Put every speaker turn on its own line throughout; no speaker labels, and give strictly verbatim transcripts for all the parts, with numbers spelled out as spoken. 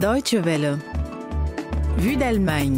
Deutsche Welle. Vue d'Allemagne.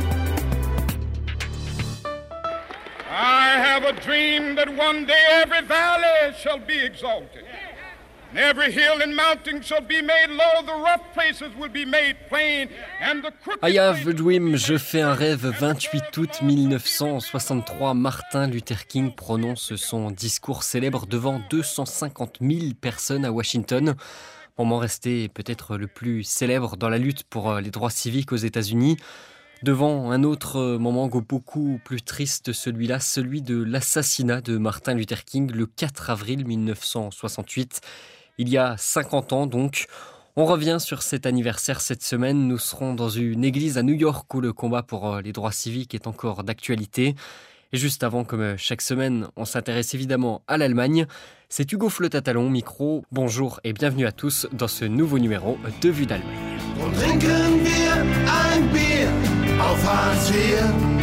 I have a dream that one day every valley shall be exalted, and every hill and mountain shall be made low, the rough places will be made plain, and the crooked
I have a
places
dream, je fais un rêve. vingt-huit août mille neuf cent soixante-trois, Martin Luther King prononce son discours célèbre devant deux cent cinquante mille personnes à Washington. Moment resté peut-être le plus célèbre dans la lutte pour les droits civiques aux États-Unis. Devant un autre moment beaucoup plus triste, celui-là, celui de l'assassinat de Martin Luther King le quatre avril mille neuf cent soixante-huit. Il y a cinquante ans donc. On revient sur cet anniversaire cette semaine. Nous serons dans une église à New York où le combat pour les droits civiques est encore d'actualité. Et juste avant, comme chaque semaine, on s'intéresse évidemment à l'Allemagne. C'est Hugo Fleutat-Talon, micro. Bonjour et bienvenue à tous dans ce nouveau numéro de Vue d'Allemagne.
Und trinken wir ein Bier auf Hartz vier.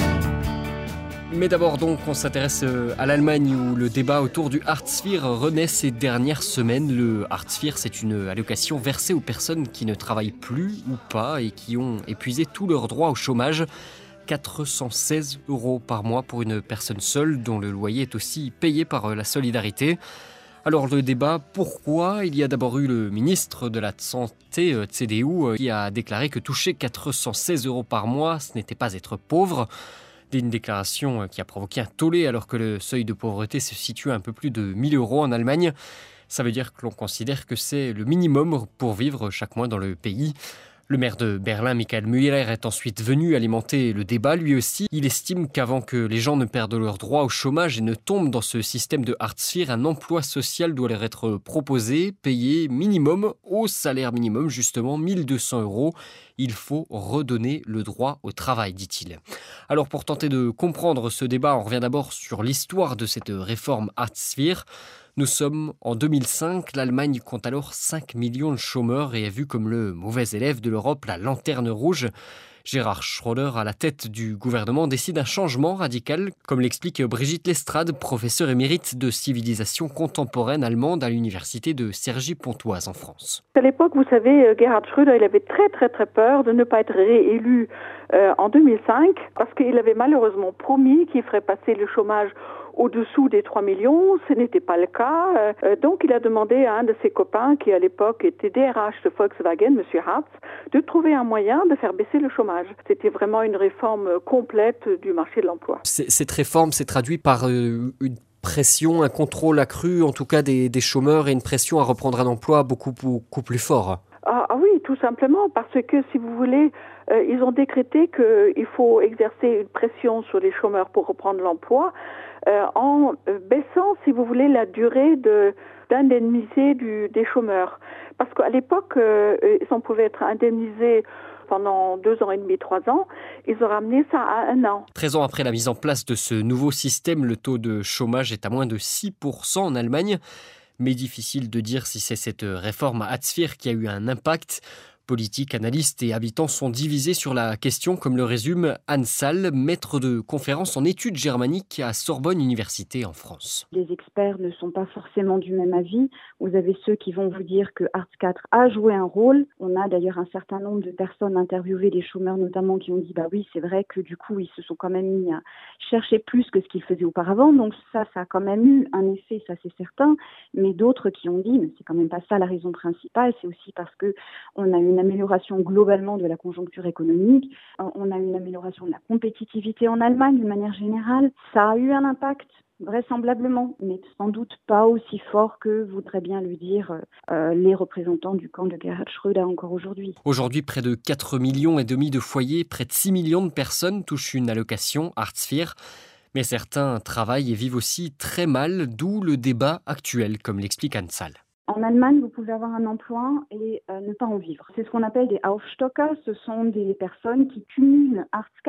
Mais d'abord donc, on s'intéresse à l'Allemagne où le débat autour du Hartz vier renaît ces dernières semaines. Le Hartz vier, c'est une allocation versée aux personnes qui ne travaillent plus ou pas et qui ont épuisé tous leurs droits au chômage. quatre cent seize euros par mois pour une personne seule dont le loyer est aussi payé par la solidarité. Alors le débat, pourquoi ? Il y a d'abord eu le ministre de la Santé, C D U, qui a déclaré que toucher quatre cent seize euros par mois, ce n'était pas être pauvre. Une déclaration qui a provoqué un tollé alors que le seuil de pauvreté se situe à un peu plus de mille euros en Allemagne. Ça veut dire que l'on considère que c'est le minimum pour vivre chaque mois dans le pays. Le maire de Berlin, Michael Müller, est ensuite venu alimenter le débat. Lui aussi, il estime qu'avant que les gens ne perdent leur droit au chômage et ne tombent dans ce système de Hartz vier, un emploi social doit leur être proposé, payé minimum au salaire minimum, justement mille deux cents euros. Il faut redonner le droit au travail, dit-il. Alors pour tenter de comprendre ce débat, on revient d'abord sur l'histoire de cette réforme Hartz vier. Nous sommes en deux mille cinq, l'Allemagne compte alors cinq millions de chômeurs et est vue comme le mauvais élève de l'Europe, la lanterne rouge. Gérard Schröder, à la tête du gouvernement, décide un changement radical, comme l'explique Brigitte Lestrade, professeure émérite de civilisation contemporaine allemande à l'université de Cergy-Pontoise en France.
À l'époque, vous savez, Gerhard Schröder, il avait très très très peur de ne pas être réélu euh, en deux mille cinq, parce qu'il avait malheureusement promis qu'il ferait passer le chômage au-dessous des trois millions, ce n'était pas le cas. Euh, donc il a demandé à un de ses copains, qui à l'époque était D R H de Volkswagen, M. Hartz, de trouver un moyen de faire baisser le chômage. C'était vraiment une réforme complète du marché de l'emploi.
C'est, cette réforme s'est traduite par euh, une pression, un contrôle accru, en tout cas des, des chômeurs, et une pression à reprendre un emploi beaucoup, beaucoup plus fort.
Ah, ah oui, tout simplement, parce que si vous voulez, euh, ils ont décrété qu'il faut exercer une pression sur les chômeurs pour reprendre l'emploi, euh, en baissant, si vous voulez, la durée de, d'indemnisé du, des chômeurs. Parce qu'à l'époque, euh, ils en pouvaient être indemnisés pendant deux ans et demi, trois ans, ils ont ramené ça à un an.
treize ans après la mise en place de ce nouveau système, le taux de chômage est à moins de six pour cent en Allemagne. Mais difficile de dire si c'est cette réforme à Hartz vier qui a eu un impact. Politiques, analystes et habitants sont divisés sur la question, comme le résume Anne Salle, maître de conférence en études germaniques à Sorbonne Université en France.
Les experts ne sont pas forcément du même avis. Vous avez ceux qui vont vous dire que Hartz quatre a joué un rôle. On a d'ailleurs un certain nombre de personnes interviewées, des chômeurs notamment, qui ont dit bah oui, c'est vrai que du coup, ils se sont quand même mis à chercher plus que ce qu'ils faisaient auparavant. Donc ça, ça a quand même eu un effet, ça c'est certain. Mais d'autres qui ont dit, mais c'est quand même pas ça la raison principale, c'est aussi parce que on a une amélioration globalement de la conjoncture économique, on a une amélioration de la compétitivité en Allemagne d'une manière générale. Ça a eu un impact, vraisemblablement, mais sans doute pas aussi fort que voudraient bien le dire euh, les représentants du camp de Gerhard Schröder encore aujourd'hui.
Aujourd'hui, près de quatre millions et demi de foyers, près de six millions de personnes touchent une allocation Hartz vier. Mais certains travaillent et vivent aussi très mal, d'où le débat actuel, comme l'explique Anne Salle.
En Allemagne, vous pouvez avoir un emploi et euh, ne pas en vivre. C'est ce qu'on appelle des Aufstocker. Ce sont des personnes qui cumulent Hartz quatre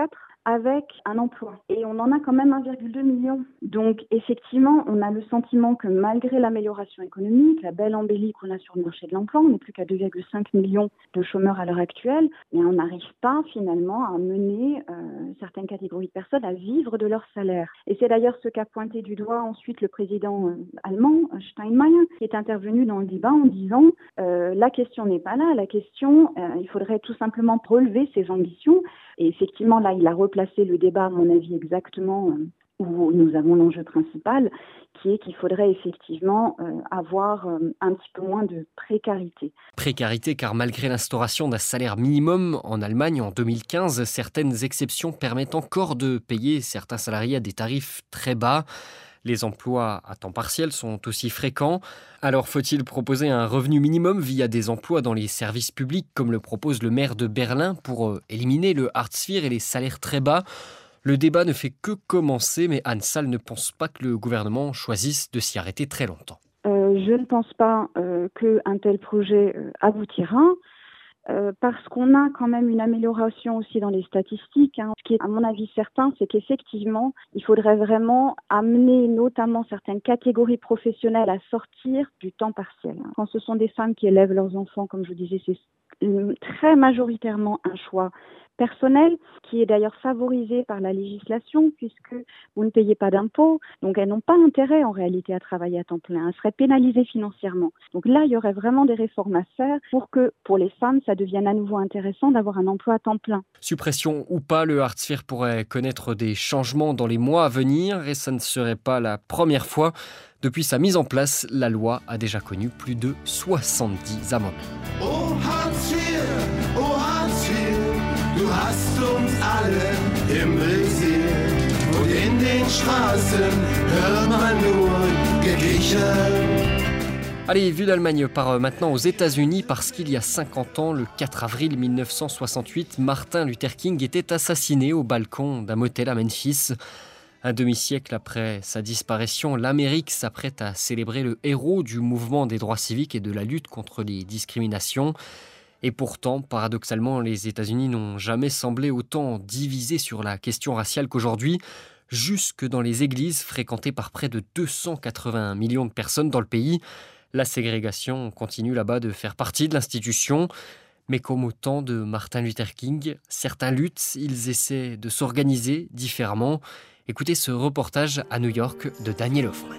avec un emploi. Et on en a quand même un virgule deux million. Donc effectivement, on a le sentiment que malgré l'amélioration économique, la belle embellie qu'on a sur le marché de l'emploi, on n'est plus qu'à deux virgule cinq millions de chômeurs à l'heure actuelle, mais on n'arrive pas finalement à mener euh, certaines catégories de personnes à vivre de leur salaire. Et c'est d'ailleurs ce qu'a pointé du doigt ensuite le président euh, allemand, Steinmeier, qui est intervenu dans le débat en disant euh, la question n'est pas là, la question, euh, il faudrait tout simplement relever ses ambitions. Et effectivement, là, il a replacé le débat, à mon avis, exactement euh, où nous avons l'enjeu principal, qui est qu'il faudrait effectivement euh, avoir euh, un petit peu moins de précarité.
Précarité car malgré l'instauration d'un salaire minimum en Allemagne en deux mille quinze, certaines exceptions permettent encore de payer certains salariés à des tarifs très bas. Les emplois à temps partiel sont aussi fréquents. Alors faut-il proposer un revenu minimum via des emplois dans les services publics comme le propose le maire de Berlin pour éliminer le Hartz IV et les salaires très bas ? Le débat ne fait que commencer, mais Anne Sall ne pense pas que le gouvernement choisisse de s'y arrêter très longtemps.
Euh, je ne pense pas euh, qu'un tel projet euh, aboutira. Euh, parce qu'on a quand même une amélioration aussi dans les statistiques. Hein. Ce qui est à mon avis certain, c'est qu'effectivement, il faudrait vraiment amener notamment certaines catégories professionnelles à sortir du temps partiel. Quand ce sont des femmes qui élèvent leurs enfants, comme je vous disais, c'est très majoritairement un choix personnel, qui est d'ailleurs favorisé par la législation, puisque vous ne payez pas d'impôts, donc elles n'ont pas intérêt en réalité à travailler à temps plein, elles seraient pénalisées financièrement. Donc là, il y aurait vraiment des réformes à faire pour que, pour les femmes, ça devienne à nouveau intéressant d'avoir un emploi à temps plein.
Suppression ou pas, le Hartz IV pourrait connaître des changements dans les mois à venir, et ça ne serait pas la première fois. Depuis sa mise en place, la loi a déjà connu plus de soixante-dix amendements.
Oh Hartz IV, oh Hartz IV, du hast uns alle im Visier. Und in den Straßen hört man nur Gekicher.
Allez, Vue d'Allemagne part maintenant aux États-Unis parce qu'il y a cinquante ans, le quatre avril mille neuf cent soixante-huit, Martin Luther King était assassiné au balcon d'un motel à Memphis. Un demi-siècle après sa disparition, l'Amérique s'apprête à célébrer le héros du mouvement des droits civiques et de la lutte contre les discriminations. Et pourtant, paradoxalement, les États-Unis n'ont jamais semblé autant divisés sur la question raciale qu'aujourd'hui, jusque dans les églises fréquentées par près de deux cent quatre-vingt-un millions de personnes dans le pays. La ségrégation continue là-bas de faire partie de l'institution. Mais comme au temps de Martin Luther King, certains luttent, ils essaient de s'organiser différemment. Écoutez ce reportage à New York de Daniel Hoffman.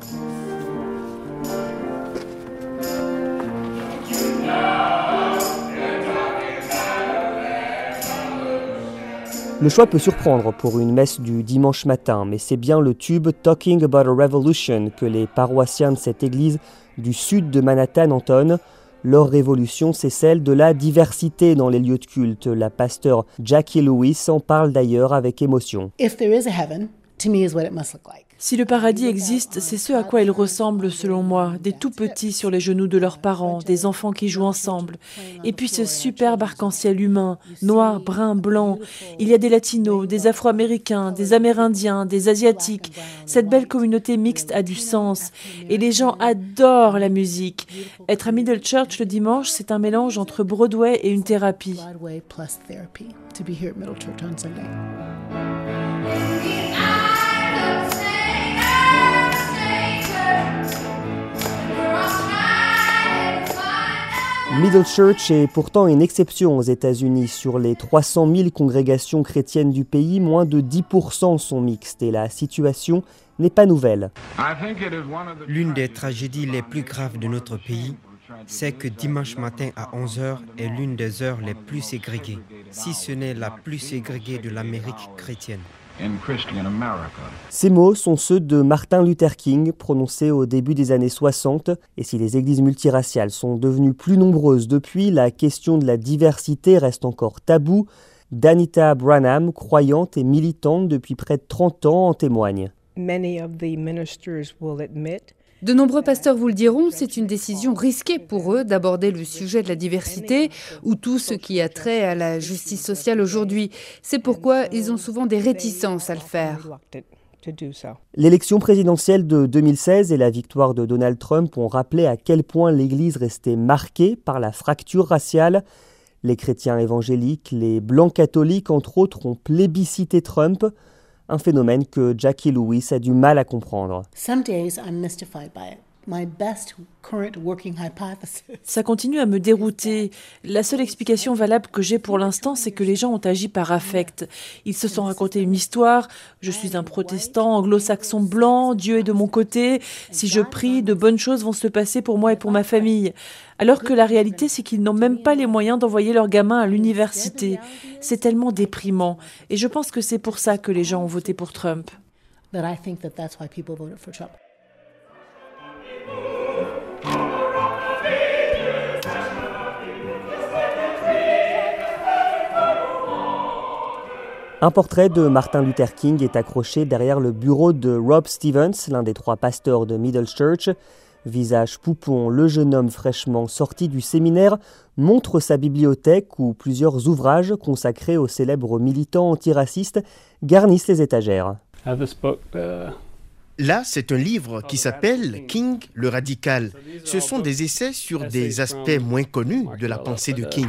Le choix peut surprendre pour une messe du dimanche matin, mais c'est bien le tube « Talking About a Revolution » que les paroissiens de cette église du sud de Manhattan entonnent. Leur révolution, c'est celle de la diversité dans les lieux de culte. La pasteure Jackie Lewis en parle d'ailleurs avec émotion.
If there is a heaven, to me is what it must look like.
Si le paradis existe, c'est ce à quoi il ressemble selon moi, des tout-petits sur les genoux de leurs parents, des enfants qui jouent ensemble. Et puis ce superbe arc-en-ciel humain, noir, brun, blanc. Il y a des latinos, des afro-américains, des amérindiens, des asiatiques. Cette belle communauté mixte a du sens. Et les gens adorent la musique. Être à Middle Church le dimanche, c'est un mélange entre Broadway et une thérapie.
Middle Church est pourtant une exception aux États-Unis. Sur les trois cent mille congrégations chrétiennes du pays, moins de dix pour cent sont mixtes et la situation n'est pas nouvelle.
L'une des tragédies les plus graves de notre pays, c'est que dimanche matin à onze heures est l'une des heures les plus ségrégées, si ce n'est la plus ségrégée de l'Amérique chrétienne.
Ces mots sont ceux de Martin Luther King, prononcés au début des années soixante. Et si les églises multiraciales sont devenues plus nombreuses depuis, la question de la diversité reste encore taboue. Danita Branham, croyante et militante depuis près de trente ans, en témoigne.
De nombreux pasteurs vous le diront, c'est une décision risquée pour eux d'aborder le sujet de la diversité ou tout ce qui a trait à la justice sociale aujourd'hui. C'est pourquoi ils ont souvent des réticences à le faire.
L'élection présidentielle de deux mille seize et la victoire de Donald Trump ont rappelé à quel point l'Église restait marquée par la fracture raciale. Les chrétiens évangéliques, les blancs catholiques entre autres, ont plébiscité Trump, un phénomène que Jackie Lewis a du mal à comprendre.
Some days I'm mystified by it. My best current working hypothesis.
Ça continue à me dérouter. La seule explication valable que j'ai pour l'instant, c'est que les gens ont agi par affect. Ils se sont racontés une histoire. Je suis un protestant anglo-saxon blanc, Dieu est de mon côté. Si je prie, de bonnes choses vont se passer pour moi et pour ma famille. Alors que la réalité, c'est qu'ils n'ont même pas les moyens d'envoyer leurs gamins à l'université. C'est tellement déprimant. Et je pense que c'est pour ça que les gens ont voté pour Trump.
That I think that that's why people voted for Trump.
Un portrait de Martin Luther King est accroché derrière le bureau de Rob Stevens, l'un des trois pasteurs de Middle Church. Visage poupon, le jeune homme fraîchement sorti du séminaire montre sa bibliothèque où plusieurs ouvrages consacrés aux célèbres militants antiracistes garnissent les étagères.
Là, c'est un livre qui s'appelle « King, le radical ». Ce sont des essais sur des aspects moins connus de la pensée de King.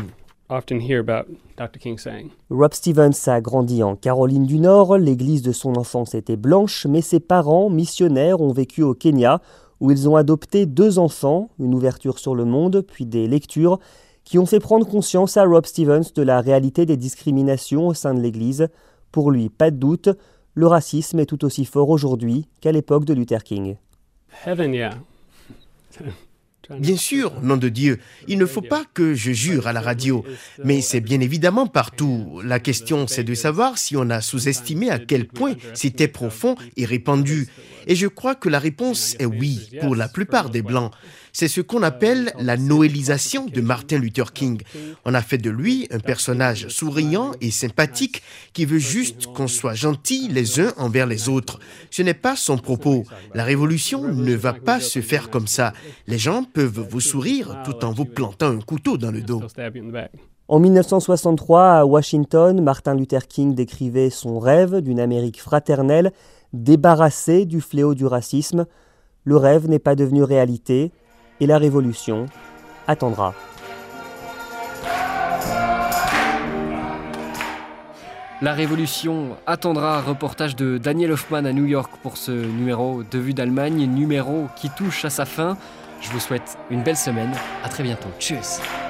Rob Stevens a grandi en Caroline du Nord. L'église de son enfance était blanche, mais ses parents, missionnaires, ont vécu au Kenya, où ils ont adopté deux enfants, une ouverture sur le monde, puis des lectures, qui ont fait prendre conscience à Rob Stevens de la réalité des discriminations au sein de l'église. Pour lui, pas de doute, le racisme est tout aussi fort aujourd'hui qu'à l'époque de Luther King.
Bien sûr, nom de Dieu, il ne faut pas que je jure à la radio, mais c'est bien évidemment partout. La question, c'est de savoir si on a sous-estimé à quel point c'était profond et répandu. Et je crois que la réponse est oui, pour la plupart des Blancs. C'est ce qu'on appelle la noélisation de Martin Luther King. On a fait de lui un personnage souriant et sympathique qui veut juste qu'on soit gentils les uns envers les autres. Ce n'est pas son propos. La révolution ne va pas se faire comme ça. Les gens peuvent vous sourire tout en vous plantant un couteau dans le dos.
En mille neuf cent soixante-trois, à Washington, Martin Luther King décrivait son rêve d'une Amérique fraternelle, débarrassée du fléau du racisme. Le rêve n'est pas devenu réalité et la révolution attendra.
La révolution attendra, reportage de Daniel Hoffman à New York pour ce numéro de Vue d'Allemagne, numéro qui touche à sa fin. Je vous souhaite une belle semaine, à très bientôt. Tchuss.